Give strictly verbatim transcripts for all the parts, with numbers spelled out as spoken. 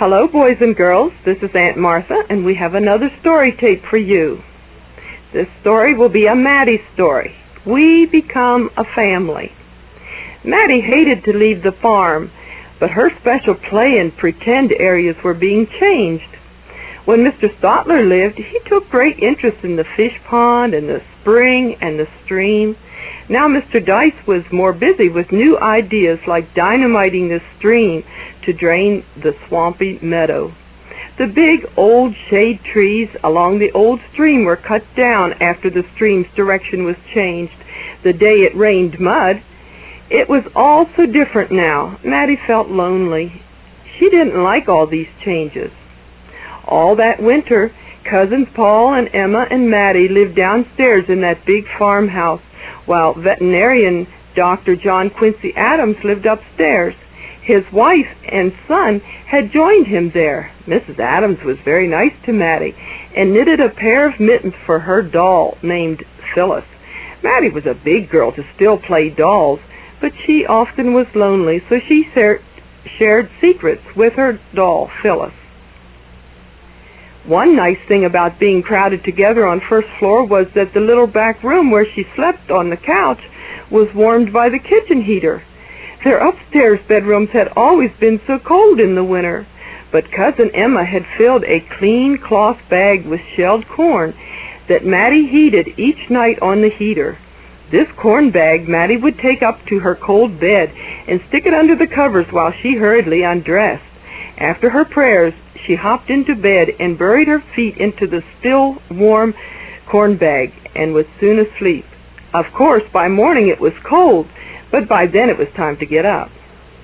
Hello, boys and girls. This is Aunt Martha, and we have another story tape for you. This story will be a Maddie story. We become a family. Maddie hated to leave the farm, but her special play and pretend areas were being changed. When Mister Stotler lived, he took great interest in the fish pond and the spring and the stream. Now Mister Dice was more busy with new ideas like dynamiting the stream to drain the swampy meadow. The big old shade trees along the old stream were cut down after the stream's direction was changed the day it rained mud. It was all so different now. Maddie felt lonely. She didn't like all these changes. All that winter, cousins Paul and Emma and Maddie lived downstairs in that big farmhouse, while veterinarian Doctor John Quincy Adams lived upstairs. His wife and son had joined him there. Missus Adams was very nice to Maddie and knitted a pair of mittens for her doll named Phyllis. Maddie was a big girl to still play dolls, but she often was lonely, so she shared secrets with her doll, Phyllis. One nice thing about being crowded together on first floor was that the little back room where she slept on the couch was warmed by the kitchen heater. Their upstairs bedrooms had always been so cold in the winter, but Cousin Emma had filled a clean cloth bag with shelled corn that Maddie heated each night on the heater. This corn bag Maddie would take up to her cold bed and stick it under the covers while she hurriedly undressed. After her prayers, she hopped into bed and buried her feet into the still warm corn bag and was soon asleep. Of course, by morning it was cold, but by then it was time to get up.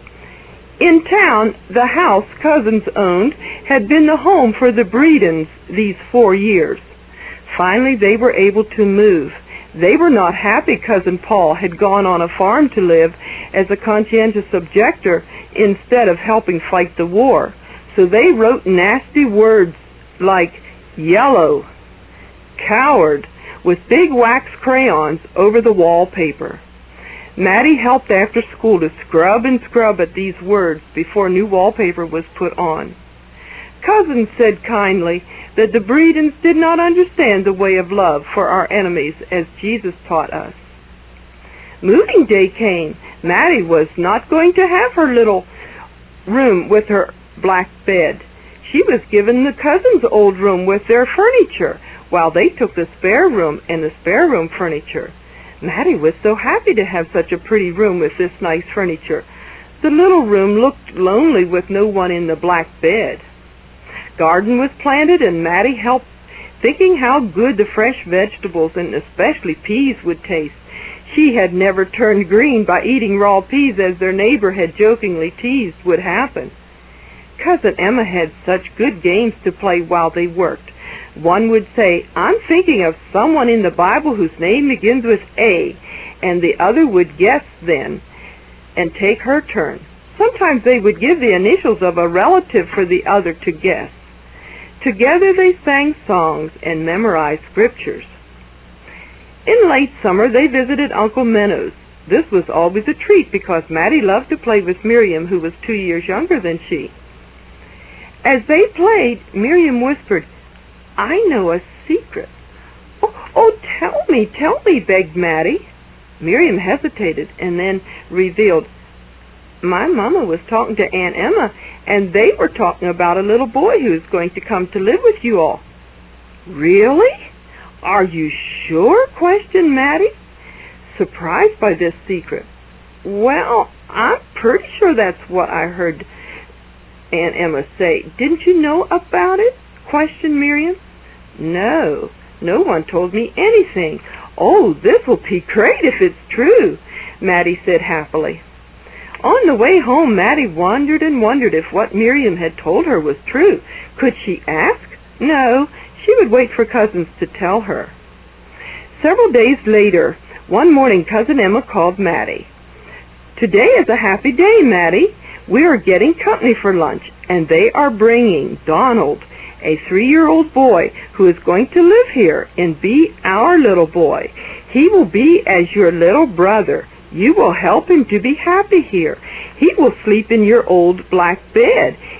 In town, the house cousins owned had been the home for the Breedens these four years. Finally, they were able to move. They were not happy Cousin Paul had gone on a farm to live as a conscientious objector instead of helping fight the war. So they wrote nasty words like yellow, coward, with big wax crayons over the wallpaper. Maddie helped after school to scrub and scrub at these words before new wallpaper was put on. Cousins said kindly that the Breedens did not understand the way of love for our enemies as Jesus taught us. Moving day came. Maddie was not going to have her little room with her black bed. She was given the cousins' old room with their furniture, while they took the spare room and the spare room furniture. Maddie was so happy to have such a pretty room with this nice furniture. The little room looked lonely with no one in the black bed. Garden was planted, and Maddie helped, thinking how good the fresh vegetables and especially peas would taste. She had never turned green by eating raw peas, as their neighbor had jokingly teased would happen. Cousin Emma had such good games to play while they worked. One would say, "I'm thinking of someone in the Bible whose name begins with A," and the other would guess then and take her turn. Sometimes they would give the initials of a relative for the other to guess. Together they sang songs and memorized scriptures. In late summer they visited Uncle Meadows. This was always a treat because Maddie loved to play with Miriam, who was two years younger than she. As they played, Miriam whispered, "I know a secret." "Oh, oh, tell me, tell me," begged Maddie. Miriam hesitated and then revealed, "My mama was talking to Aunt Emma, and they were talking about a little boy who is going to come to live with you all." "Really? Are you sure?" questioned Maddie, surprised by this secret. "Well, I'm pretty sure that's what I heard Aunt Emma say. Didn't you know about it?" questioned Miriam. "No, no one told me anything." "Oh, this will be great if it's true," Maddie said happily. On the way home, Maddie wondered and wondered if what Miriam had told her was true. Could she ask? No, she would wait for cousins to tell her. Several days later, one morning, Cousin Emma called Maddie. "Today is a happy day, Maddie. We are getting company for lunch, and they are bringing Donald, a three-year-old boy who is going to live here and be our little boy. He will be as your little brother. You will help him to be happy here. He will sleep in your old black bed.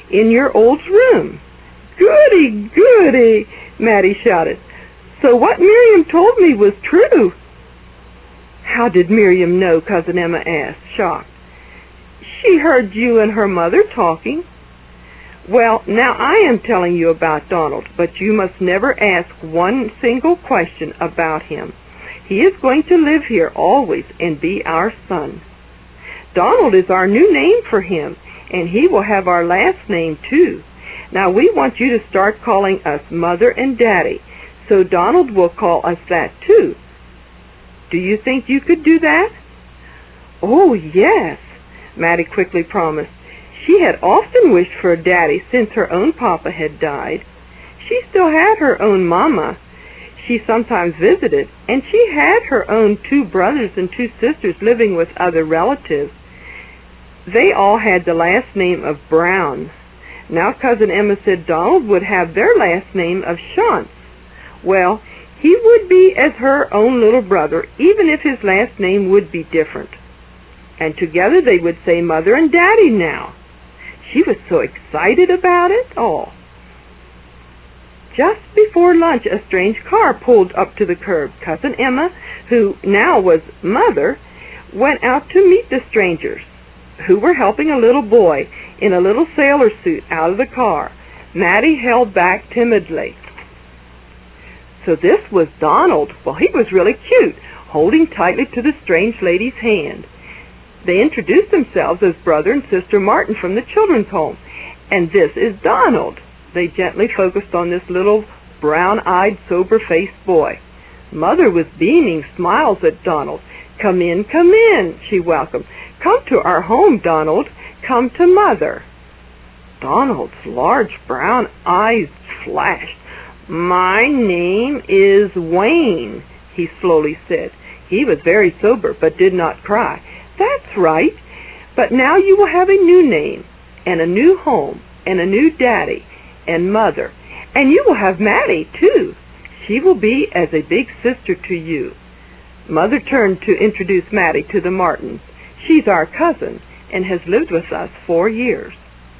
in your old's room." "Goody, goody!" Maddie shouted. "So what Miriam told me was true." "How did Miriam know?" Cousin Emma asked, shocked. "She heard you and her mother talking." "Well, now I am telling you about Donald, but you must never ask one single question about him. He is going to live here always and be our son. Donald is our new name for him, and he will have our last name too. Now we want you to start calling us Mother and Daddy, so Donald will call us that too. Do you think you could do that?" "Oh, yes," Maddie quickly promised. She had often wished for a daddy since her own papa had died. She still had her own mama she sometimes visited, and she had her own two brothers and two sisters living with other relatives. They all had the last name of Brown. Now Cousin Emma said Donald would have their last name of Shantz. Well, he would be as her own little brother, even if his last name would be different. And together they would say Mother and Daddy now. She was so excited about it all. Just before lunch, a strange car pulled up to the curb. Cousin Emma, who now was Mother, went out to meet the strangers, who were helping a little boy in a little sailor suit out of the car. Maddie held back timidly. So this was Donald. Well, he was really cute, holding tightly to the strange lady's hand. They introduced themselves as Brother and Sister Martin from the children's home. "And this is Donald." They gently focused on this little brown-eyed, sober-faced boy. Mother was beaming smiles at Donald. "Come in, come in," she welcomed. "Come to our home, Donald. Come to Mother." Donald's large brown eyes flashed. "My name is Wayne," he slowly said. He was very sober, but did not cry. "That's right. But now you will have a new name, and a new home, and a new daddy and mother. And you will have Maddie, too. She will be as a big sister to you." Mother turned to introduce Maddie to the Martins. "She's our cousin, and has lived with us four years."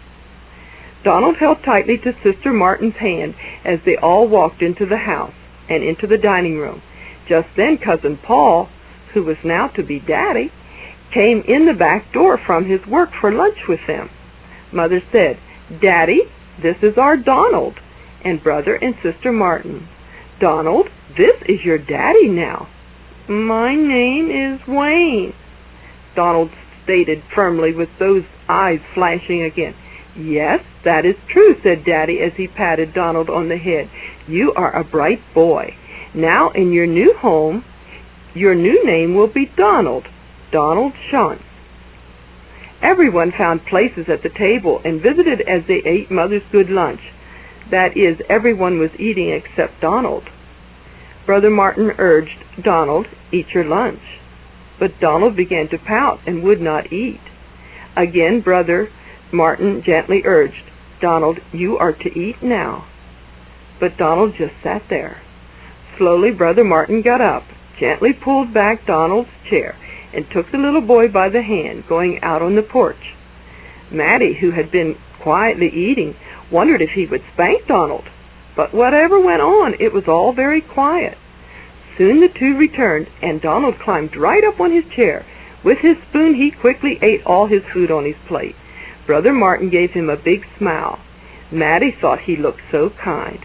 Donald held tightly to Sister Martin's hand as they all walked into the house and into the dining room. Just then Cousin Paul, who was now to be Daddy, came in the back door from his work for lunch with them. Mother said, "Daddy, this is our Donald, and Brother and Sister Martin. Donald, this is your daddy now." "My name is Wayne," Donald stated firmly with those eyes flashing again. "Yes, that is true," said Daddy as he patted Donald on the head. "You are a bright boy. Now in your new home, your new name will be Donald, Donald Shantz." Everyone found places at the table and visited as they ate Mother's good lunch. That is, everyone was eating except Donald. Brother Martin urged, "Donald, eat your lunch." But Donald began to pout and would not eat. Again Brother Martin gently urged, "Donald, you are to eat now." But Donald just sat there. Slowly Brother Martin got up, gently pulled back Donald's chair, and took the little boy by the hand, going out on the porch. Maddie, who had been quietly eating, wondered if he would spank Donald. But whatever went on, it was all very quiet. Soon the two returned, and Donald climbed right up on his chair. With his spoon he quickly ate all his food on his plate. Brother Martin gave him a big smile. Maddie thought he looked so kind.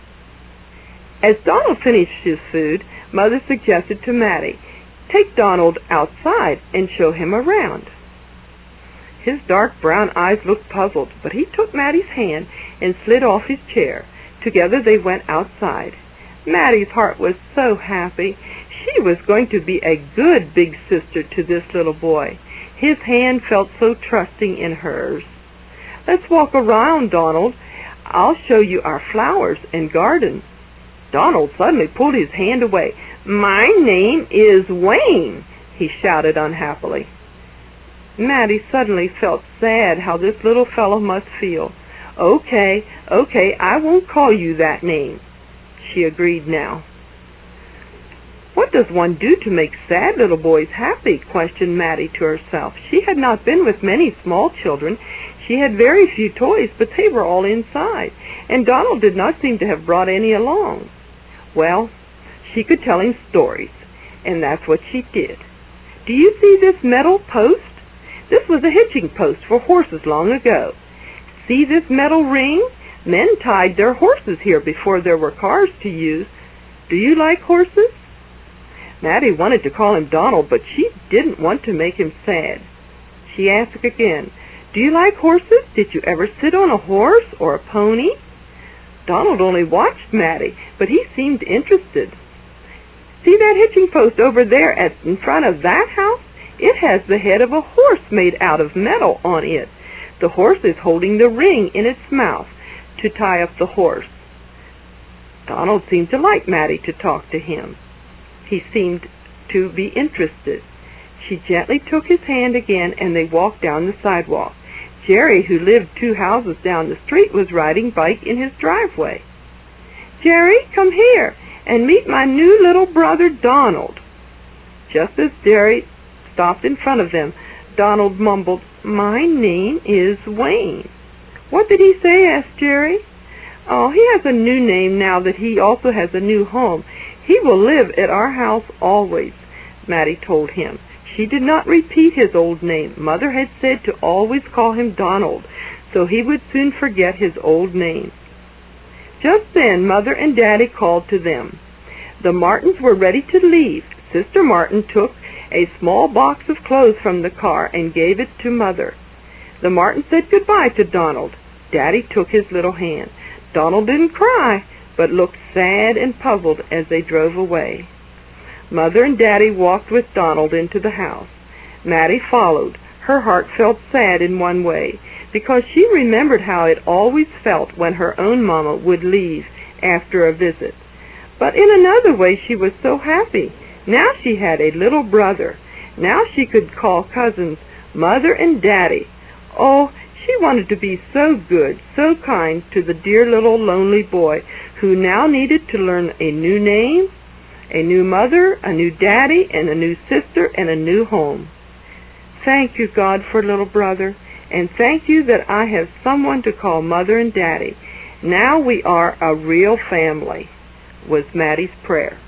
As Donald finished his food, Mother suggested to Maddie, "Take Donald outside and show him around." His dark brown eyes looked puzzled, but he took Maddie's hand and slid off his chair. Together they went outside. Maddie's heart was so happy. She was going to be a good big sister to this little boy. His hand felt so trusting in hers. "Let's walk around, Donald. I'll show you our flowers and garden." Donald suddenly pulled his hand away. "My name is Wayne," he shouted unhappily. Maddie suddenly felt sad how this little fellow must feel. "Okay, okay, I won't call you that name," she agreed now. "What does one do to make sad little boys happy?" questioned Mattie to herself. She had not been with many small children. She had very few toys, but they were all inside, and Donald did not seem to have brought any along. Well, she could tell him stories, and that's what she did. "Do you see this metal post? This was a hitching post for horses long ago. See this metal ring? Men tied their horses here before there were cars to use. Do you like horses?" Mattie wanted to call him Donald, but she didn't want to make him sad. She asked again, "Do you like horses? Did you ever sit on a horse or a pony?" Donald only watched Mattie, but he seemed interested. "See that hitching post over there at, in front of that house? It has the head of a horse made out of metal on it. The horse is holding the ring in its mouth to tie up the horse." Donald seemed to like Mattie to talk to him. He seemed to be interested. She gently took his hand again, and they walked down the sidewalk. Jerry, who lived two houses down the street, was riding bike in his driveway. "Jerry, come here and meet my new little brother Donald." Just as Jerry stopped in front of them, Donald mumbled, "My name is Wayne." "What did he say?" asked Jerry. "Oh, he has a new name now that he also has a new home. He will live at our house always," Mattie told him. She did not repeat his old name. Mother had said to always call him Donald, so he would soon forget his old name. Just then, Mother and Daddy called to them. The Martins were ready to leave. Sister Martin took a small box of clothes from the car and gave it to Mother. The Martins said goodbye to Donald. Daddy took his little hand. Donald didn't cry, but looked sad and puzzled as they drove away. Mother and Daddy walked with Donald into the house. Mattie followed. Her heart felt sad in one way, because she remembered how it always felt when her own mama would leave after a visit. But in another way she was so happy. Now she had a little brother. Now she could call cousins Mother and Daddy. Oh, she wanted to be so good, so kind to the dear little lonely boy who now needed to learn a new name, a new mother, a new daddy, and a new sister, and a new home. Thank you, God, for little brother, and thank you that I have someone to call Mother and Daddy. Now we are a real family, was Mattie's prayer.